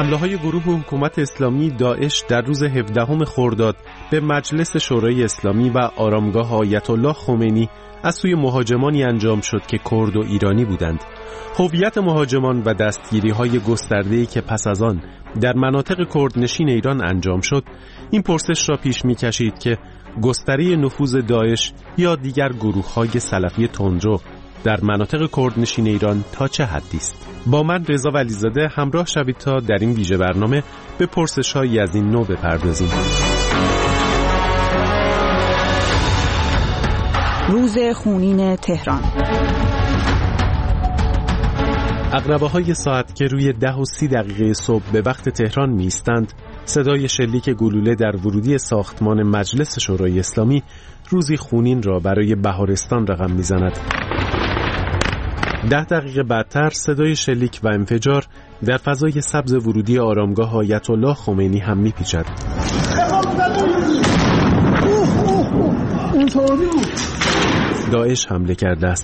حمله‌های گروه حکومت اسلامی داعش در روز 17 خرداد به مجلس شورای اسلامی و آرامگاه آیت الله خمینی از سوی مهاجمانی انجام شد که کرد و ایرانی بودند. هویت مهاجمان و دستگیری‌های گسترده‌ای که پس از آن در مناطق کردنشین ایران انجام شد، این پرسش را پیش می‌کشید که گستره نفوذ داعش یا دیگر گروه‌های سلفی تندرو در مناطق کردنشین ایران تا چه حدی است؟ با من رضا ولیزاده همراه شوید تا در این ویژه برنامه به پرسش‌هایی از این نوع بپردازیم. روز خونین تهران. عقربه‌های ساعت که روی 10:30 صبح به وقت تهران می‌ایستند، صدای شلیک گلوله در ورودی ساختمان مجلس شورای اسلامی روزی خونین را برای بهارستان رقم می‌زند. 10 دقیقه بعدتر صدای شلیک و انفجار در فضای سبز ورودی آرامگاه آیت الله خمینی هم می‌پیچد. داعش حمله کرده است.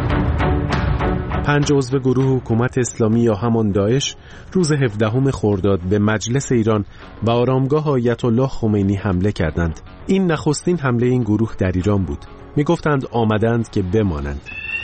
5 عضو گروه حکومت اسلامی یا همان داعش روز 17 خرداد به مجلس ایران و آرامگاه آیت الله خمینی حمله کردند. این نخستین حمله این گروه در ایران بود. می‌گفتند آمدند که بمانند.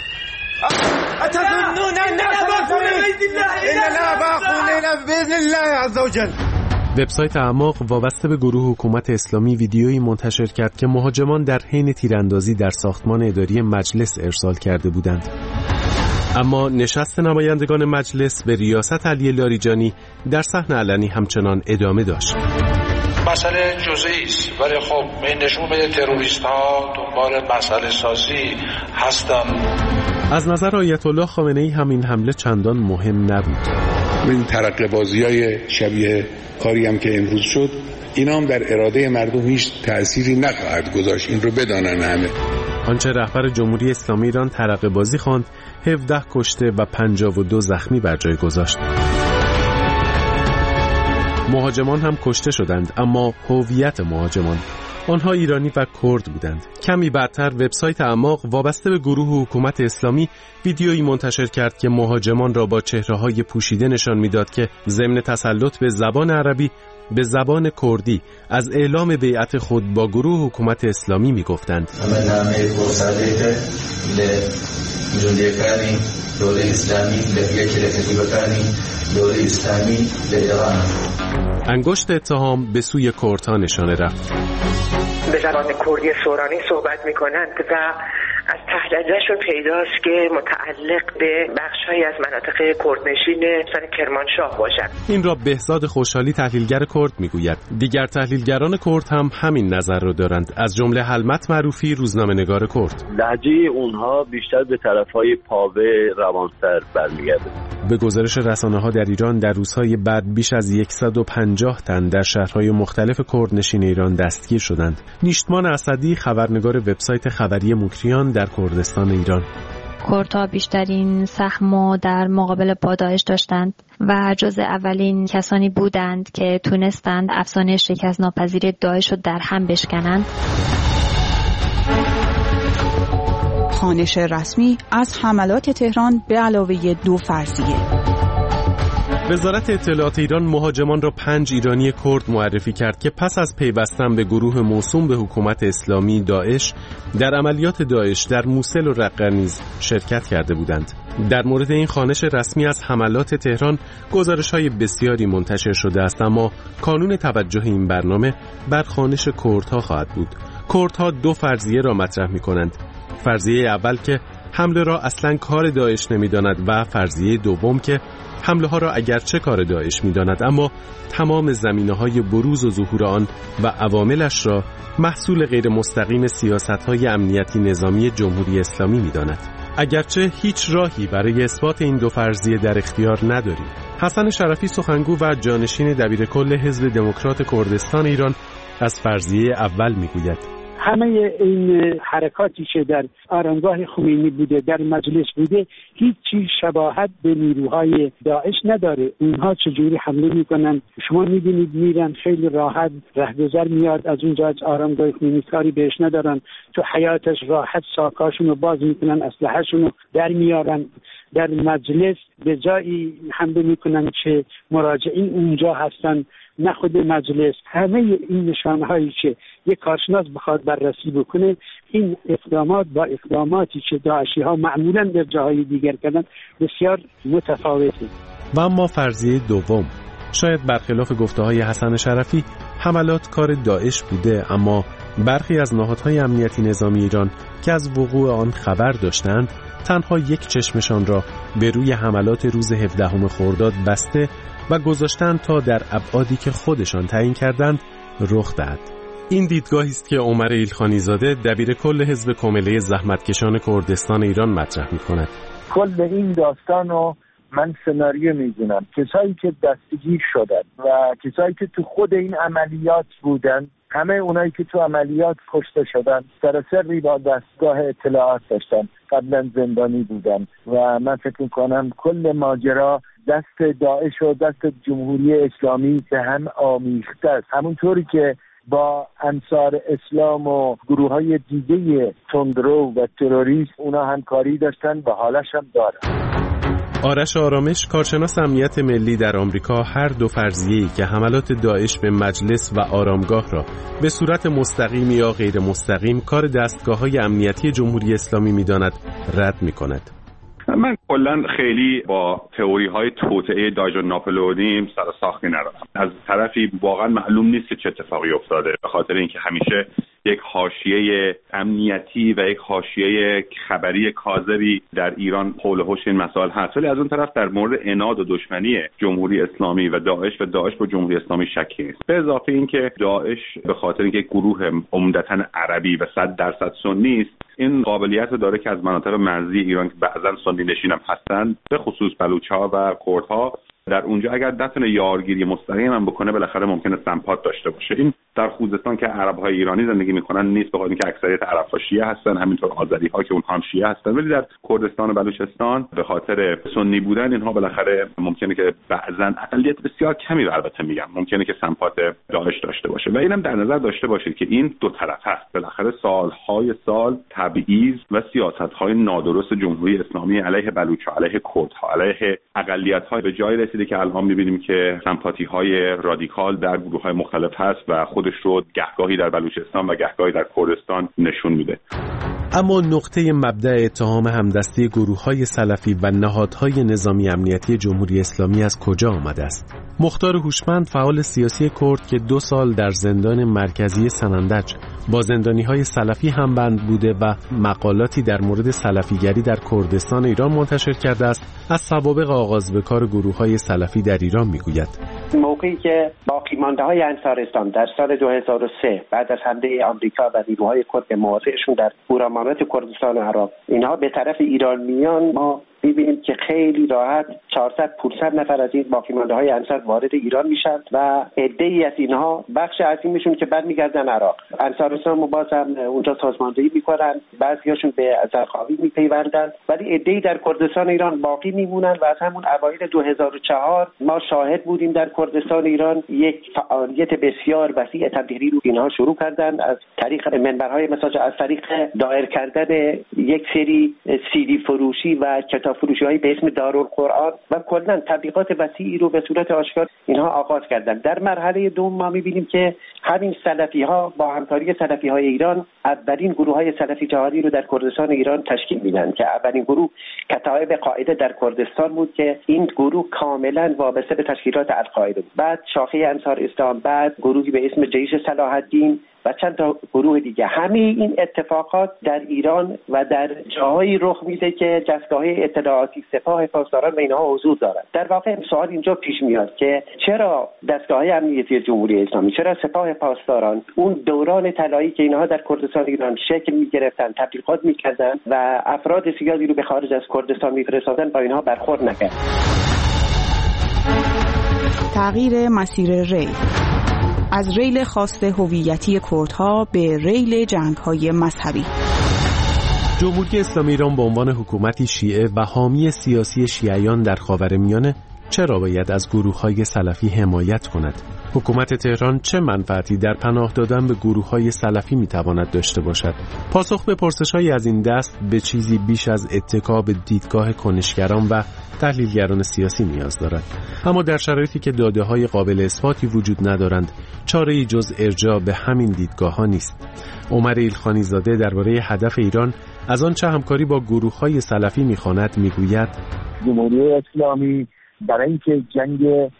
وبسایت اعماق وابسته به گروه حکومت اسلامی ویدیویی منتشر کرد که مهاجمان در حین تیراندازی در ساختمان اداری مجلس ارسال کرده بودند. اما نشست نمایندگان مجلس به ریاست علی لاریجانی در صحن علنی همچنان ادامه داشت. مسئله جزئی است، ولی خب این نشون میده تروریست‌ها دنبال مسئله سازی هستن. از نظر آیت الله خامنه‌ای هم این حمله چندان مهم نبود. این ترقه بازی‌های شبیه کاری هم که امروز شد، اینا هم در اراده مردم هیچ تأثیری نخواهد گذاشت. این رو بدانن همه. آنچه رهبر جمهوری اسلامی ایران ترقه بازی خواند، 17 کشته و 52 زخمی بر جای گذاشت. مهاجمان هم کشته شدند، اما هویت مهاجمان، آنها ایرانی و کرد بودند. کمی بعدتر وبسایت اعماق وابسته به گروه حکومت اسلامی ویدیویی منتشر کرد که مهاجمان را با چهره‌های پوشیده نشان می‌داد که ضمن تسلط به زبان عربی به زبان کردی از اعلام بیعت خود با گروه حکومت اسلامی می‌گفتند. انگشت اتهام به سوی کردها نشانه رفت. به زبان کردی سورانی صحبت میکنند و از تحلیلشون پیداست که متعلق به بخش‌هایی از مناطق کردنشین مثل کرمانشاه باشند. این را بهزاد خوشحالی تحلیلگر کرد میگوید. دیگر تحلیلگران کرد هم همین نظر را دارند، از جمله حلمت معروفی روزنامه‌نگار کرد. لهجه اونها بیشتر به طرفهای پاوه روانسر برمیگرده. به گزارش رسانه‌ها در ایران در روزهای بعد بیش از 150 تن در شهرهای مختلف کردنشین ایران دستگیر شدند. نیشتمان اسدی خبرنگار وبسایت خبری مکریان در کردستان ایران: کردها بیشترین سهم در مقابل با داعش داشتند و جز اولین کسانی بودند که تونستند افسانه شکست ناپذیر داعش رو در هم بشکنند. خوانش رسمی از حملات تهران به علاوه 2 فرضیه. وزارت اطلاعات ایران مهاجمان را 5 ایرانی کرد معرفی کرد که پس از پیوستن به گروه موسوم به حکومت اسلامی داعش در عملیات داعش در موصل و رقه نیز شرکت کرده بودند. در مورد این خوانش رسمی از حملات تهران گزارش‌های بسیاری منتشر شده است، اما کانون توجه این برنامه بر خوانش کردها خواهد بود. کردها 2 فرضیه را مطرح می‌کنند. فرضیه اول که حمله را اصلاً کار داعش نمی‌داند و فرضیه دوم که حمله ها را اگرچه کار داعش می‌داند، اما تمام زمینه‌های بروز و ظهور آن و عواملش را محصول غیر مستقیم سیاست‌های امنیتی نظامی جمهوری اسلامی می‌داند. اگرچه هیچ راهی برای اثبات این 2 فرضیه در اختیار نداریم. حسن شرفی سخنگو و جانشین دبیرکل حزب دموکرات کردستان ایران از فرضیه اول می‌گوید: همه این حرکاتی که در آرامگاه خمینی بوده، در مجلس بوده، هیچی شباهت به نیروهای داعش نداره. اونها چجوری حمله میکنن شما میبینید، میرن خیلی راحت رهگذر میاد از اونجا، از آرامگاه خمینی کاری بهش ندارن، تو حیاتش راحت ساکاشون رو باز میکنن، اسلحه‌شون رو در میارن در مجلس به جایی حمله میکنن که مراجعین اونجا هستن، نه خود مجلس. همه این نشانهایی که یک کارشناس بخواد بررسی بکنه، این اقدامات با اقداماتی که داعشی ها معمولا در جاهای دیگر کردن بسیار متفاوته. و اما فرضیه دوم، شاید برخلاف گفته‌های حسن شرفی حملات کار داعش بوده، اما برخی از نهادهای امنیتی نظامی ایران که از وقوع آن خبر داشتند تنها یک چشمشان را به روی حملات روز 17 خرداد بسته و گذاشتند تا در ابعادی که خودشان تعیین کردند رخ دهد. این دیدگاهی است که عمر ایلخانی زاده دبیرکل حزب کمیله زحمتکشان کردستان ایران مطرح می‌کند. کل این داستانو من سناریو میدونم. کسایی که دستگیر شدن و کسایی که تو خود این عملیات بودن، همه اونایی که تو عملیات کشته شدن سراسری با دستگاه اطلاعات داشتن، قبلا زندانی بودن و من فکر میکنم کل ماجرا دست داعش و دست جمهوری اسلامی به هم آمیخته است. همونطوری که با انصار اسلام و گروه‌های دیگه تندرو و تروریست اونا همکاری داشتن و حالش هم دارن. آرش آرامش، کارشناس امنیت ملی در آمریکا، هر دو فرضیه‌ای که حملات داعش به مجلس و آرامگاه را به صورت مستقیم یا غیر مستقیم کار دستگاه‌های امنیتی جمهوری اسلامی می‌داند، رد می‌کند. من کلا خیلی با تئوری‌های توطئه داعش و ناپلئونی سر ساختی ندارم. از طرفی واقعا معلوم نیست که چه اتفاقی افتاده، به خاطر اینکه همیشه یک حاشیه امنیتی و یک حاشیه خبری کاذبی در ایران حول و حوش این مسائل هست. ولی از اون طرف در مورد عناد و دشمنی جمهوری اسلامی و داعش با جمهوری اسلامی شکی نیست. به اضافه اینکه داعش به خاطر اینکه گروه عمدتاً عربی و 100% سنی است، این قابلیت رو داره که از مناطق مرزی ایران که بعضاً سنی نشین هم هستن، به خصوص بلوچ‌ها و کردها، در اونجا اگر نتونه یارگیری مستقیم هم بکنه بالاخره ممکنه سمپات داشته باشه. این در خوزستان که عرب‌های ایرانی زندگی میکنن نیست، به خاطر اینکه اکثریت عرب‌ها شیعه هستن، همینطور آذری‌ها که اونها هم شیعه هستن. ولی در کردستان و بلوچستان به خاطر سنی بودن اینها بالاخره ممکنه که بعضاً اقلیت بسیار کمی رو البته میگم ممکنه که سمپات داعش داشته باشه. و اینم در نظر داشته باشید که این دو طرف هست. بالاخره سالهای سال تبعیض و سیاست‌های نادرست جمهوری اسلامی علیه بلوچ‌ها، علیه کردها، علیه اقلیت‌ها به جای رسیده که الان می‌بینیم که سمپاتی‌های رادیکال در گروه‌های مختلف هست و خودش رو گهگاهی در بلوچستان و گهگاهی در کردستان نشون میده. اما نقطه مبدأ اتهام همدستی گروه‌های سلفی و نهادهای نظامی امنیتی جمهوری اسلامی از کجا آمده است؟ مختار هوشمند، فعال سیاسی کرد که 2 سال در زندان مرکزی سنندج با زندانی‌های سلفی همبند بوده و مقالاتی در مورد سلفیگری در کردستان ایران منتشر کرده است، از سوابق آغاز به کار گروه‌های سلفی در ایران می‌گوید. موقعی که باقی‌مانده‌های انصار اسلام در سال 2003 بعد از حمله آمریکا و نیروهای کرد موافقشون در پورامانات کردستان و عراق اینها به طرف ایران میان، ما می‌بینیم که خیلی راحت 400-500 نفر از این باقی‌مانده‌های انصار وارد ایران میشن و عده‌ای از اینها بخش عظیمشون که برمیگردن عراق. انصار اسلام باز هم اونجا سازماندهی میکنن، بعضیاشون به ازرقاوی میپیوندن، ولی عده‌ای در کردستان ایران باقی میمونن و از همون اوایل 2004 ما شاهد بودیم در کردستان ایران یک فعالیت بسیار وسیع تبلیغی رو اینها شروع کردن، از طریق منبرهای مساج، از طریق دایر کردن یک سری CD فروشی و کتاب فروشی‌های به اسم دارالقرآن و کلاً تبلیغات وسیعی رو به صورت آشکار اینها آغاز کردن. در مرحله دوم ما می‌بینیم که همین سلفی‌ها با همکاری سلفی‌های ایران اولین گروه‌های سلفی جهادی رو در کردستان ایران تشکیل میدن که اولین گروه کتایب قاعده در کردستان بود که این گروه کاملاً وابسته به تشکیلات القاعده بود. بعد شاخه انصار اسلام، بعد گروهی به اسم جیش صلاح الدین و چند تا گروه دیگه. همه این اتفاقات در ایران و در جاهایی رخ میده که دستگاه اطلاعاتی سپاه پاسداران و اینها حضور دارند. در واقع سوال اینجا پیش میاد که چرا دستگاه امنیتی جمهوری اسلامی، چرا سپاه پاسداران اون دوران طلایی که اینها در کردستان ایران شکل میگرفتن، تبلیغات میکردن و افراد زیادی رو به خارج از کردستان میفرستادن، با اینها برخورد نکرد. تغییر مسیر ریل از ریل خاص هویتی کردها به ریل جنگ‌های مذهبی. جمهوری اسلامی ایران به عنوان حکومتی شیعه و حامی سیاسی شیعیان در خاورمیانه چرا باید از گروه‌های سلفی حمایت کند؟ حکومت تهران چه منفعتی در پناه دادن به گروه‌های سلفی می‌تواند داشته باشد؟ پاسخ به پرسش‌های از این دست به چیزی بیش از اتکا به دیدگاه کنشگران و تحلیلگران سیاسی نیاز دارد. اما در شرایطی که داده‌های قابل اثباتی وجود ندارند، چاره‌ای جز ارجاع به همین دیدگاه‌ها نیست. عمر ایلخانی زاده درباره هدف ایران از آنچه همکاری با گروه‌های سلفی می‌خواند می‌گوید: جمهوری اسلامی برای اینکه جنگ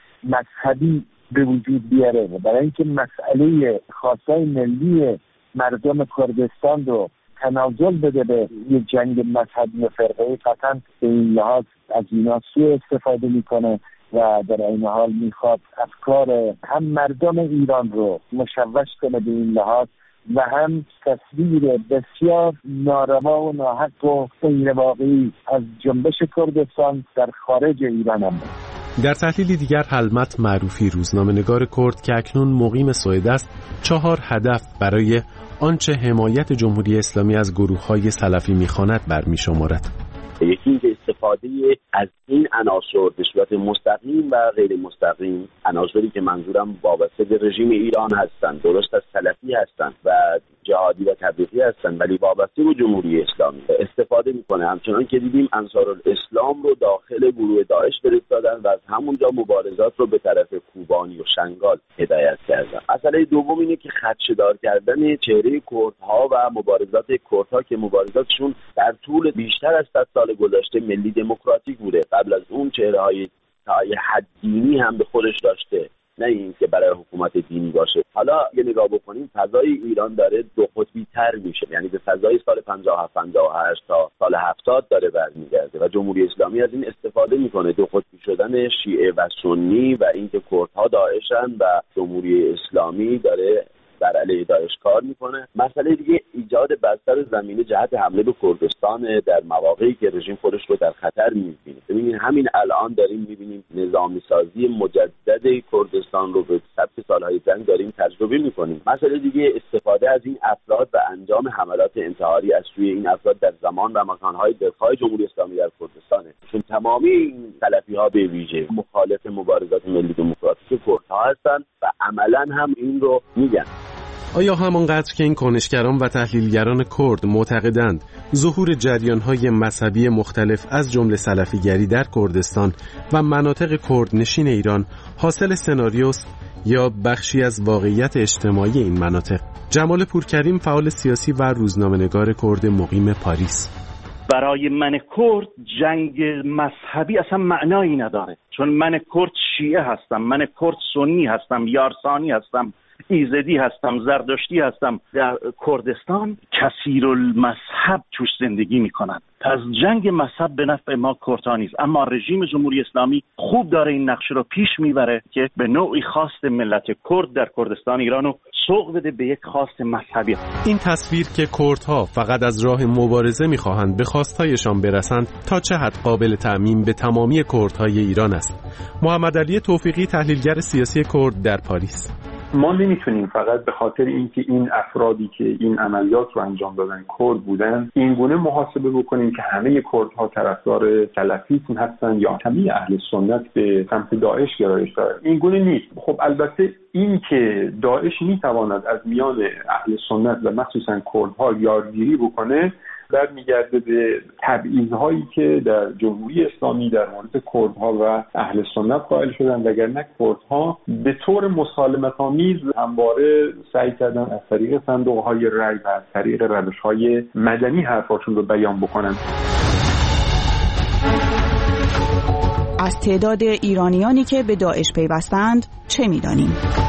مذهبی به وجود بیاره و برای اینکه مسئله خواستای ملی مردم کردستان رو تنازل بده به یه جنگ مذهبی و فرقه‌ای، قطعاً به این لحاظ از اینا سوء استفاده میکنه و در این حال میخواد افکار هم مردم ایران رو مشوش کنه به این لحاظ و هم تصویر بسیار ناروا و ناحق و غیر واقعی از جنبش کردستان در خارج ایران هم. در تحلیلی دیگر حلمت معروفی، روزنامه‌نگار کرد که اکنون مقیم سوئد است، 4 هدف برای آنچه حمایت جمهوری اسلامی از گروه‌های سلفی می‌خواند برمی‌شمارد. یکی اینکه استفاده از این عناصر به صورت مستقیم و غیر مستقیم، عناصری که منظورم وابسته به رژیم ایران هستند، درست از سلفی هستند و جهادی و تبلیغی هستند ولی وابسته به جمهوری اسلامی استفاده میکنه. همچنان که دیدیم انصارالاسلام رو داخل گروه داعش فرستادن و از همونجا مبارزات رو به طرف کوبانی و شنگال هدایت کردن. مسئله دوم اینه که خدشه‌دار کردن چهره کردها و مبارزات کردها که مبارزاتشون در طول بیشتر از 100 سال گذشته ملی دموکراتیک بوده. قبل از اون چهره‌های تا حد دینی هم به خودش داشته، نه این که برای حکومت دینی باشه. حالا یه نگاه بکنیم، فضای ایران داره دو قطبی تر میشه، یعنی به فضای سال 57 58 تا سال 70 داره برمیگرده و جمهوری اسلامی از این استفاده میکنه، دو قطبی شدن شیعه و سنی و اینکه کردها داعشن و جمهوری اسلامی داره بر علیه داعش کار میکنه. مسئله دیگه ایجاد بستر زمینه جهت حمله به کردستان در مواقعی که رژیم خودش رو در خطر میبینه. ببینید همین الان داریم میبینیم نظامی سازی مجدد کردستان رو به سبک سالهای جنگ داریم تجربه میکنیم. مسئله دیگه استفاده از این افراد و انجام حملات انتحاری از سوی این افراد در زمان و مکانهای دفاع جمهوری اسلامی در کردستانه، چون تمامی این سلفی‌ها به ویژه مخالف مبارزات ملی دموکراتیک کردها هستند و عملاً هم این رو میگن. آیا همانقدر که این کنشگران و تحلیلگران کرد معتقدند ظهور جریان‌های مذهبی مختلف از جمله سلفیگری در کردستان و مناطق کردنشین ایران حاصل سناریوست یا بخشی از واقعیت اجتماعی این مناطق؟ جمال پورکریم، فعال سیاسی و روزنامه‌نگار کرد مقیم پاریس: برای من کرد جنگ مذهبی اصلا معنایی نداره، چون من کرد شیعه هستم، من کرد سنی هستم، یارسانی هستم، ایزدی هستم، زردشتی هستم. در کردستان کثیرالمذهب توش زندگی میکنن. از جنگ مذهب به نفع ما کردها نیست، اما رژیم جمهوری اسلامی خوب داره این نقش رو پیش میبره که به نوعی خواست ملت کرد در کردستان ایرانو سوق بده به یک خواست مذهبی. این تصویر که کردها فقط از راه مبارزه میخواهند به خواستهایشان برسند تا چه حد قابل تعمیم به تمامی کردهای ایران است؟ محمد علی توفیقی، تحلیلگر سیاسی کرد در پاریس: ما نمیتونیم فقط به خاطر اینکه این افرادی که این عملیات رو انجام دادن کرد بودن این گونه محاسبه بکنیم که همه کردها طرفدار سلفیسم هستن یا همه اهل سنت به سمت داعش گرایش دارن. این گونه نیست. خب البته این که داعش میتواند از میان اهل سنت و مخصوصا کردها یارگیری بکنه برمیگرده به تبعیض‌هایی که در جمهوری اسلامی در مورد کردها و اهل سنت قائل شدن، وگرنه کردها به طور مسالمت‌آمیز همواره سعی کردن از طریق صندوق‌های رای و از طریق روش‌های مدنی حرفاشون رو بیان بکنن. از تعداد ایرانیانی که به داعش پیوستند چه می‌دانیم؟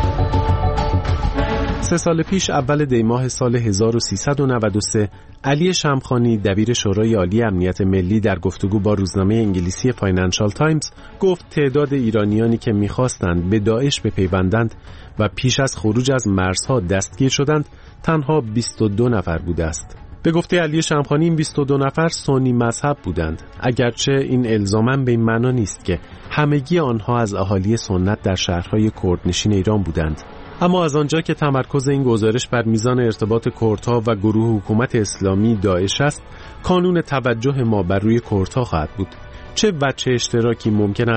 3 سال پیش اول دی ماه سال 1393 علی شمخانی، دبیر شورای عالی امنیت ملی، در گفتگو با روزنامه انگلیسی فاینانشال تایمز گفت تعداد ایرانیانی که می‌خواستند به داعش بپیوندند و پیش از خروج از مرزها دستگیر شدند تنها 22 نفر بوده است. به گفته علی شمخانی این 22 نفر سنی مذهب بودند، اگرچه این الزاماً به این معنا نیست که همگی آنها از اهالی سنت در شهرهای کردنشین ایران بودند. اما از آنجا که تمرکز این گزارش بر میزان ارتباط کردها و گروه حکومت اسلامی داعش است، کانون توجه ما بر روی کردها خواهد بود. چه وجه اشتراکی ممکن است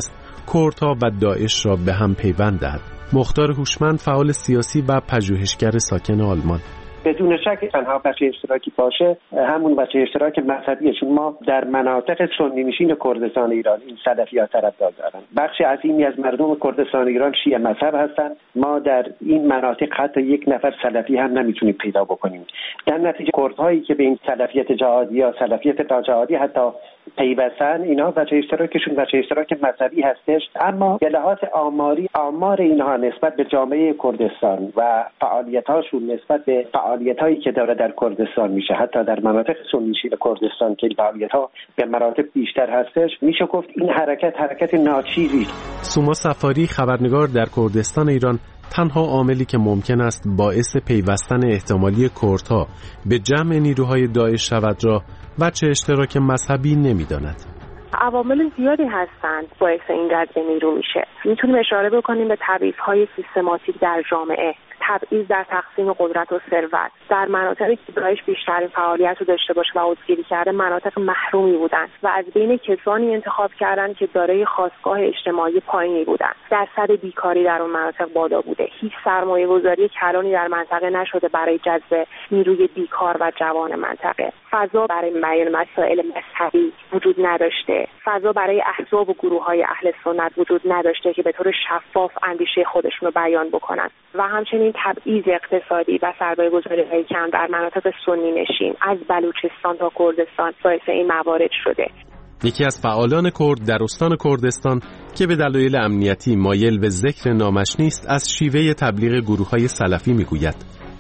کردها و داعش را به هم پیوند دهد. مختار هوشمند فعال سیاسی و پژوهشگر ساکن آلمان: بدون شک تنها بچه اشتراکی باشه همون بچه اشتراک مذهبیه، چون ما در مناطق سنی نشین کردستان ایران این سلفی‌ها طرفدار دارن. بخش عظیمی از مردم کردستان ایران شیعه مذهب هستند. ما در این مناطق حتی یک نفر سلفی هم نمیتونیم پیدا بکنیم. در نتیجه کردهایی که به این سلفیت جهادی یا سلفیت ناجهادی حتی پیوستن، اینا بچه اشتراکشون بچه اشتراک مذهبی هستش، اما به لحاظ آماری آمار اینها نسبت به جامعه کردستان و فعالیت‌هاشون نسبت به فعالیت‌هایی که داره در کردستان میشه، حتی در مناطق سنی کردستان که فعالیت‌ها به مراتب بیشتر هستش، میشه گفت این حرکت ناچیزی. سوما سفاری، خبرنگار در کردستان ایران، تنها عاملی که ممکن است باعث پیوستن احتمالی کردها به جمع نیروهای داعش شود را بچه اشتراک مذهبی نمی‌داند. عوامل زیادی هستند باعث این جذب نیرو میشه. میتونیم اشاره بکنیم به تبعیض‌های سیستماتیک در جامعه، تبعیض در تقسیم قدرت و ثروت. در مناطقی که داعش بیشترین فعالیت رو داشته باشه و عضوگیری کرده مناطق محرومی بودن و از بین کسانی انتخاب کردن که دارای خاستگاه اجتماعی پایینی بودن. درصد بیکاری در اون مناطق بالا بوده. هیچ سرمایه‌گذاری کلانی در منطقه نشده برای جذب نیروی بیکار و جوان منطقه. فضا برای بیان مسائل مذهبی وجود نداشته. فضا برای احزاب و گروه‌های اهل سنت وجود نداشته که به طور شفاف اندیشه خودشون رو بیان بکنن و همچنین تبعیض اقتصادی و سرمایه‌گذاری‌های کم در مناطق سنی نشین از بلوچستان تا کردستان باعث این موارد شده. یکی از فعالان کرد در استان کردستان که به دلایل امنیتی مایل به ذکر نامش نیست، از شیوه تبلیغ گروه‌های سلفی میگوید: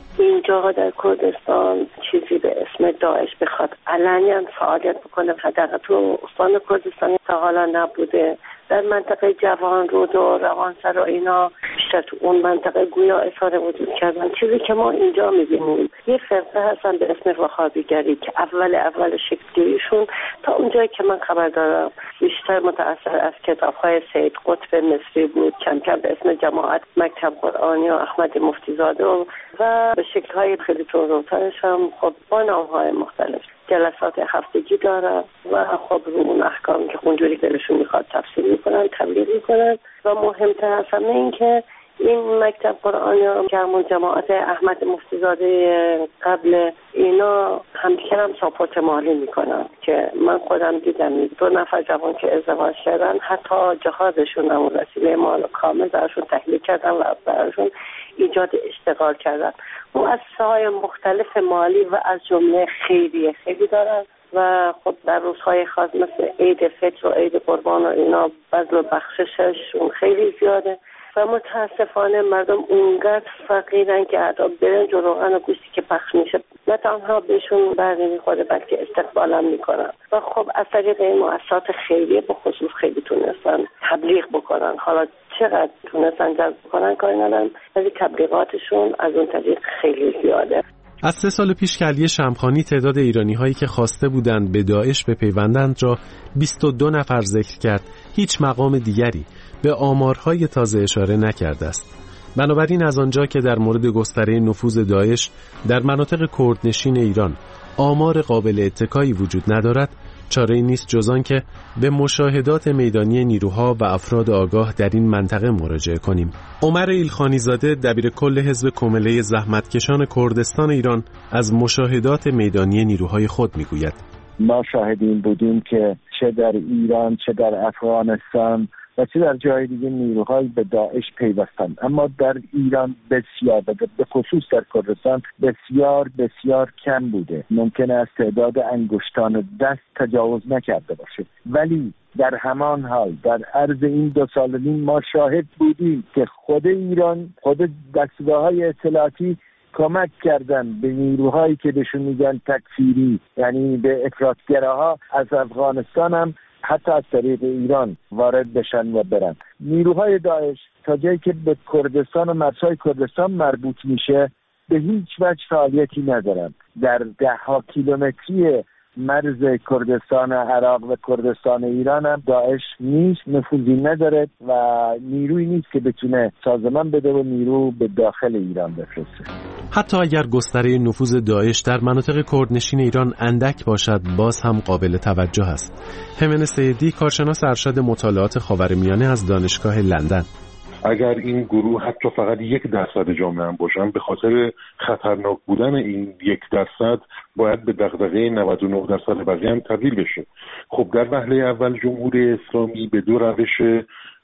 اینجا در کردستان چیزی به اسم داعش بخواد علنیاً فعالیت بکنه حداقل تو استان کردستان تا حالا نبوده. در منطقه جوان رود و روانسرا اینا بیشتر تو اون منطقه گویا اظهار وجود کردن. چیزی که ما اینجا میبینیم یه فرقه هستن به اسم وهابیگری که اول شکلگیریشون تا اونجایی که من خبر دارم بیشتر متأثر از کتاب‌های سید قطب مصری بود، کم کم به اسم جماعت مکتب قرآنی و احمد مفتیزاده و به شکل‌های خیلی تورترش هم خب با نام‌های مختلف جلسات هفتگی دارن و خب رو اون احکامی که اونجوری دلشون میخواد تفسیر میکنن، تبلیغ میکنن و مهمتر از همه این که این مکتب قرآنی که همون جماعت احمد مفتیزاده قبل اینا همدیگر هم ساپورت مالی میکنن که من خودم دیدم 2 نفر جوان که ازدواج کردن حتی جهازشون هم وسیله مال کامل درشون تحلیل کردن و براشون ایجاد اشتغال کردن. مؤسسه‌های مختلف مالی و از جمله خیریه خیلی دارن و خب در روزهای خاص مثل عید فطر و عید قربان و اینا بذل و بخشششون خیلی زیاده و متاسفانه مردم اونقدر فقیرن که حتی برنج و روغن و گوشتی که پخش میشه نه تنها بهشون برنمیخوره بلکه استقبال هم میکنن و خب از طریق این مؤسسات خیریه به خصوص خیلی تونستن تبلیغ بکنن. حالا چقدر تونستن جذب بکنن کاری ندارم ولی تبلیغاتشون از اون طریق خیلی زیاده. از 3 سال پیش که علی شمخانی تعداد ایرانی‌هایی که خواسته بودند به داعش بپیوندند را 22 نفر ذکر کرد، هیچ مقام دیگری به آمارهای تازه اشاره نکرده است. بنابراین از آنجا که در مورد گستره نفوذ داعش در مناطق کردنشین ایران آمار قابل اتکایی وجود ندارد، چاره‌ای نیست جز آن که به مشاهدات میدانی نیروها و افراد آگاه در این منطقه مراجعه کنیم. عمر ایلخانی زاده، دبیر کل حزب کمله زحمتکشان کردستان ایران، از مشاهدات میدانی نیروهای خود میگوید: ما شاهدین بودیم که چه در ایران چه در افغانستان و چه در جای دیگه نیروهای به داعش پیوستند، اما در ایران بسیار به خصوص در کردستان بسیار کم بوده. ممکنه از تعداد انگشتان دست تجاوز نکرده باشه، ولی در همان حال در عرض این 2 سال و نیم ما شاهد بودیم که خود ایران، خود دستگاه‌های اطلاعاتی کمک کردن به نیروهایی که بهشون میگن تکفیری، یعنی به افراطگراها از افغانستان هم حتی از طریق ایران وارد بشن و برن. نیروهای داعش تا جایی که به کردستان و مرزهای کردستان مربوط میشه به هیچ وجه فعالیتی ندارن. در 10 کیلومتری مرز کردستان عراق و کردستان ایران هم داعش نیست، نفوذی نداره و نیروی نیست که بتونه سازمان بده و نیرو به داخل ایران بفرسته. حتی اگر گستره نفوذ داعش در مناطق کردنشین ایران اندک باشد، باز هم قابل توجه است. همن سیدی، کارشناس ارشد مطالعات خاورمیانه از دانشگاه لندن: اگر این گروه حتی فقط 1% جامعه هم باشن، به خاطر خطرناک بودن این 1% باید به دغدغه 99% بقیه هم تبدیل بشه. خب در وهله اول جمهوری اسلامی به دو روش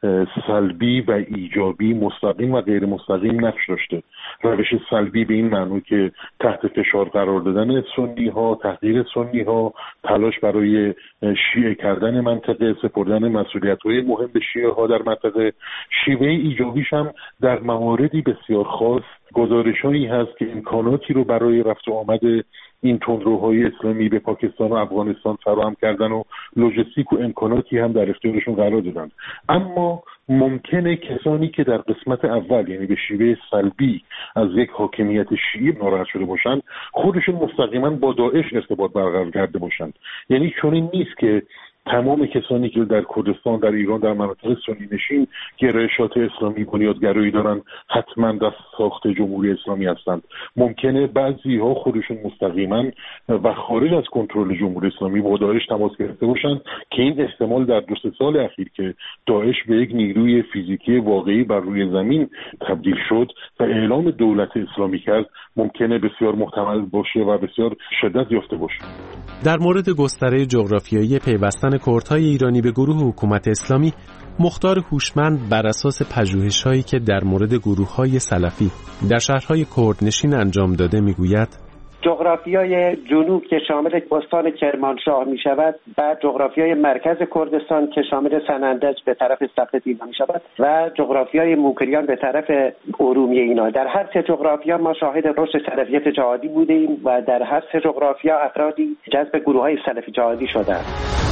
سلبی و ایجابی، مستقیم و غیر مستقیم نقش داشته. روش سلبی به این معنی که تحت فشار قرار دادن سنی ها، تحقیر سنی ها، تلاش برای شیعه کردن منطقه، سپردن مسئولیت های مهم به شیعه ها در منطقه. شیوه ایجابیش هم در مواردی بسیار خاص گزارش‌هایی هست که امکاناتی رو برای رفت و آمد این تندروهای اسلامی به پاکستان و افغانستان فراهم کردن و لوجستیک و امکاناتی هم در اختیارشون قرار دادن. اما ممکنه کسانی که در قسمت اول، یعنی به شیوه سلبی، از یک حاکمیت شیعی ناراحت شده باشند، خودشون مستقیما با داعش ارتباط برقرار کرده باشند. یعنی چنین نیست که تمام کسانی که در کردستان، در ایران، در مناطق سنی نشین گرایشات اسلامی بنیادگرایی دارن حتما دست ساخت جمهوری اسلامی هستند. ممکنه بعضی‌ها خودشون مستقیما و خارج از کنترل جمهوری اسلامی با داعش تماس گرفته باشند که این احتمال در 2 سال اخیر که داعش به یک نیروی فیزیکی واقعی بر روی زمین تبدیل شد و اعلام دولت اسلامی کرد ممکنه بسیار محتمل باشه و بسیار شدت یافته باشه. در مورد گستره جغرافیایی پیوستن کردهای ایرانی به گروه حکومت اسلامی، مختار هوشمند بر اساس پژوهش‌هایی که در مورد گروه‌های سلفی در شهرهای کردنشین انجام داده میگوید: جغرافیای جنوب که شامل استان کرمانشاه می شود، بعد جغرافیای مرکز کردستان که شامل سنندج به طرف سقط اینا می شود و جغرافیای موکریان به طرف ارومیه اینا. در هر سه جغرافیا ما شاهد رشد سلفیت جهادی بودیم و در هر سه جغرافیا افرادی جذب گروه‌های سلفی جهادی شدند.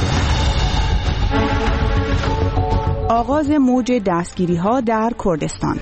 آغاز موج دستگیری‌ها در کردستان.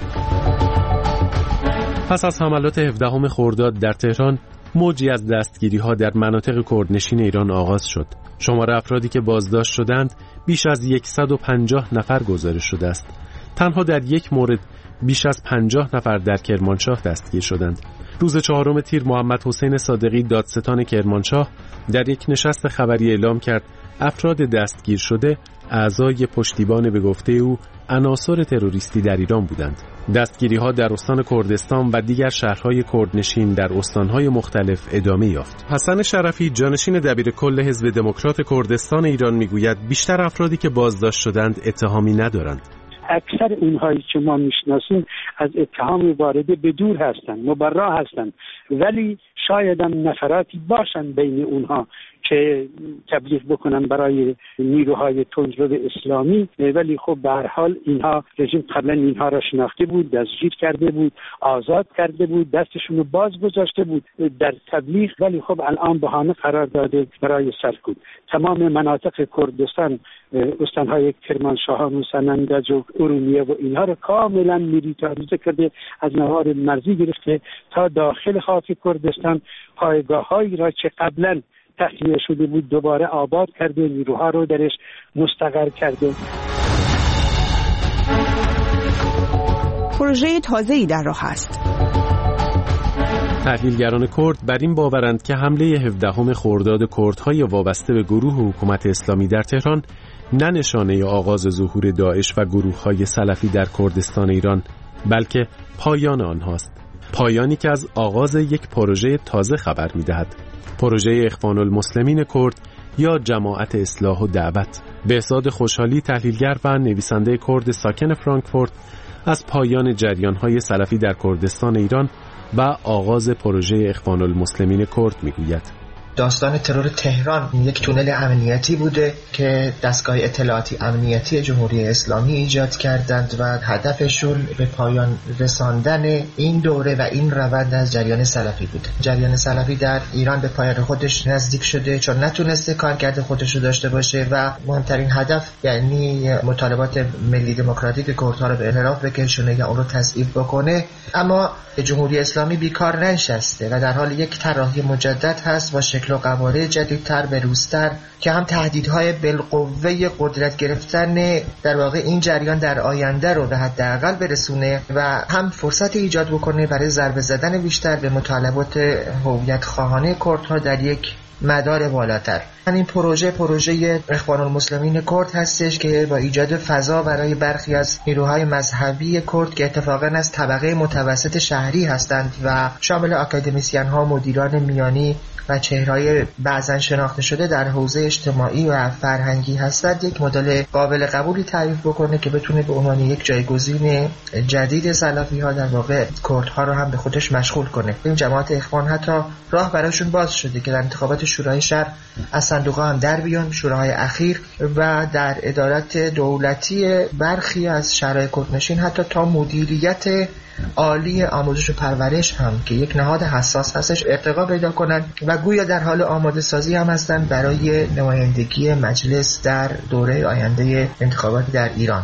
پس از حملات 17 خرداد در تهران، موجی از دستگیری‌ها در مناطق کردنشین ایران آغاز شد. شمار افرادی که بازداشت شدند بیش از 150 نفر گزارش شده است. تنها در یک مورد بیش از 50 نفر در کرمانشاه دستگیر شدند. روز 4 تیر محمد حسین صادقی، دادستان کرمانشاه، در یک نشست خبری اعلام کرد افراد دستگیر شده اعضای پشتیبان به گفته او عناصر تروریستی در ایران بودند. دستگیری‌ها در استان کردستان و دیگر شهرهای کردنشین در استان‌های مختلف ادامه یافت. حسن شرفی، جانشین دبیرکل حزب دموکرات کردستان ایران، میگوید بیشتر افرادی که بازداشت شدند اتهامی ندارند. اکثر اونهایی که ما میشناسیم از اتهام وارده به دور هستند، مبرا هستند، ولی شاید هم نفراتی باشند بین اونها که تبلیغ بکنن برای نیروهای تندرو اسلامی، ولی خب به هر حال اینها رژیم قبلا اینها را شناخته بود، دستگیر کرده بود، آزاد کرده بود، دستشون رو باز گذاشته بود در تبلیغ، ولی خب الان بهانه قرار داده برای سرکوب. تمام مناطق کردستان، استانهای کرمانشاه و سنندج و ارومیه و اینها رو کاملا میلیتاریزه کرده، از نوار مرزی گرفته تا داخل خاک کردستان پایگاه‌هایی را که قبلا تخلیه شده بود دوباره آباد کرده، نیروها رو درش مستقر کرده. پروژه تازه‌ای در راه است. تحلیلگران کرد بر این باورند که حمله 17 خرداد کردهای وابسته به گروه حکومت اسلامی در تهران نه نشانه آغاز ظهور داعش و گروه‌های سلفی در کردستان ایران، بلکه پایان آنهاست. پایانی که از آغاز یک پروژه تازه خبر می‌دهد. پروژه اخوان المسلمین کرد یا جماعت اصلاح و دعوت. بهزاد خوشحالی، تحلیلگر و نویسنده کرد ساکن فرانکفورت، از پایان جریان‌های سلفی در کردستان ایران و آغاز پروژه اخوان المسلمین کرد میگوید: داستان ترور تهران یک تونل امنیتی بوده که دستگاه اطلاعاتی امنیتی جمهوری اسلامی ایجاد کردند و هدفشون به پایان رساندن این دوره و این روند از جریان سلفی بوده. جریان سلفی در ایران به پایان خودش نزدیک شده چون نتونسته کارکرد خودش رو داشته باشه و مهمترین هدف یعنی مطالبات ملی دموکراتیک کردها رو به انحراف بکشونه یا اون رو تضعیف بکنه. اما جمهوری اسلامی بیکار ننشسته و در حال یک طراحی مجدد هست با شکل شکل و قواره جدیدتر به روزتر که هم تهدیدهای بالقوه قدرت گرفتن در واقع این جریان در آینده رو به حداقل برسونه و هم فرصت ایجاد بکنه برای ضربه زدن بیشتر به مطالبات هویت خواهانه کردها در یک مدار بالاتر. این پروژه اخوان المسلمین کرد هستش که با ایجاد فضا برای برخی از نیروهای مذهبی کرد که اتفاقاً از طبقه متوسط شهری هستند و شامل آکادمیسین ها، مدیران میانی و چهره‌های بعضاً شناخته شده در حوزه اجتماعی و فرهنگی هستند، یک مدل قابل قبولی تعریف بکنه که بتونه به عنوان یک جایگزین جدید سلفی‌ها در واقع کردها رو هم به خودش مشغول کنه. این جماعت اخوان حتی راه براشون باز شده که در انتخابات شورای شهر از صندوق‌ها هم در بیان، شوراهای اخیر و در ادارات دولتی برخی از شهرهای کردنشین حتی تا مدیریت عالی آموزش و پرورش هم که یک نهاد حساس هستش ارتقا پیدا کنند و گویا در حال آماده سازی هم هستند برای نمایندگی مجلس در دوره آینده انتخابات در ایران.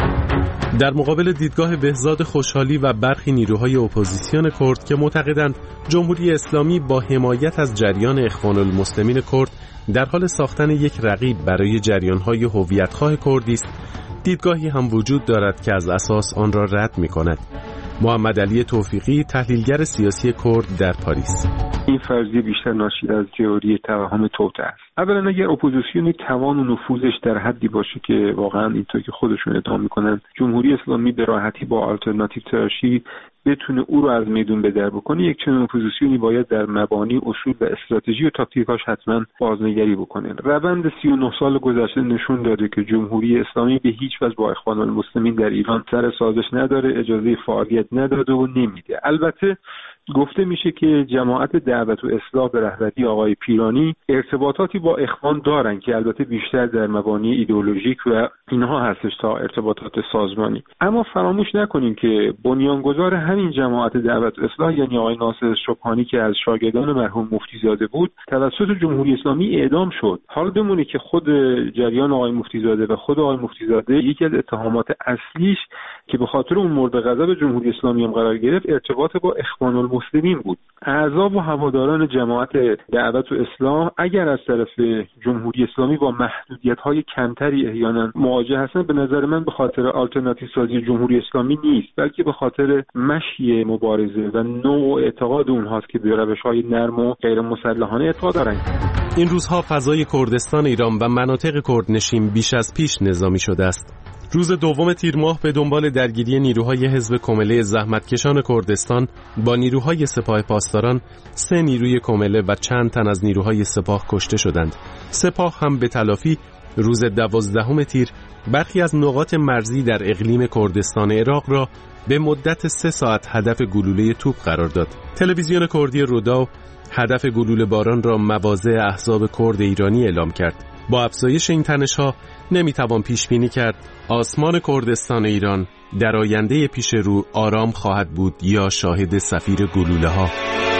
در مقابل دیدگاه بهزاد خوشحالی و برخی نیروهای اپوزیسیون کرد که معتقدند جمهوری اسلامی با حمایت از جریان اخوان المسلمین کرد در حال ساختن یک رقیب برای جریان‌های هویت‌خواه کردی است، دیدگاهی هم وجود دارد که از اساس آن را رد می‌کند. محمد علی توفیقی، تحلیلگر سیاسی کرد در پاریس: این فرضیه بیشتر ناشی از تئوری توهم توطئه است. اولا اگر اپوزیسیونی توان و نفوذش در حدی باشه که واقعا اینطور که خودشون ادعا میکنن جمهوری اسلامی به راحتی با آلترناتیو تراشی بتونه او رو از میدون بدر بکنه، یک چنین اپوزیسیونی باید در مبانی، اصول و استراتژی و تاکتیکاش حتما بازنگری بکنه. روند 39 سال گذشته نشون داده که جمهوری اسلامی به هیچ وجه با اخوان المسلمین در ایران سر سازش نداره، اجازه فعالیت نداده و نمیده. البته گفته میشه که جماعت دعوت و اصلاح به رهبری آقای پیرانی ارتباطاتی با اخوان دارن که البته بیشتر در مبانی ایدئولوژیک و اینها هستش تا ارتباطات سازمانی. اما فراموش نکنیم که بنیانگذار همین جماعت دعوت و اصلاح یعنی آقای ناصر شبحانی که از شاگردان مرحوم مفتیزاده بود توسط جمهوری اسلامی اعدام شد. حال بمونه که خود جریان آقای مفتیزاده و خود آقای مفتیزاده یکی از اتهامات اصلیش که به خاطر اون مورد غضب جمهوری اسلامی هم قرار گرفت ارتباط با اخوان المسلمین بود. اعضا و هواداران جماعت دعوت و اصلاح اگر از طرف جمهوری اسلامی با محدودیت‌های کمتری احیانا مواجه هستن، به نظر من به خاطر آلترناتیو سازی جمهوری اسلامی نیست، بلکه به خاطر مشی مبارزه و نوع اعتقاد اونهاست که به روش‌های نرم و غیر مسلحانه اعتقاد دارن. این روزها فضای کردستان ایران و مناطق کردنشین بیش از پیش نظامی شده است. روز دوم تیر ماه به دنبال درگیری نیروهای حزب کمله زحمتکشان کردستان با نیروهای سپاه پاسداران 3 نیروی کمله و چند تن از نیروهای سپاه کشته شدند. سپاه هم به تلافی روز 12 تیر برخی از نقاط مرزی در اقلیم کردستان عراق را به مدت 3 ساعت هدف گلوله توپ قرار داد. تلویزیون کردی رودا هدف گلوله باران را مواضع احزاب کرد ایرانی اعلام کرد. با افزایش این تنش‌ها نمیتوان پیش بینی کرد آسمان کردستان ایران در آینده پیش رو آرام خواهد بود یا شاهد صفیر گلوله‌ها.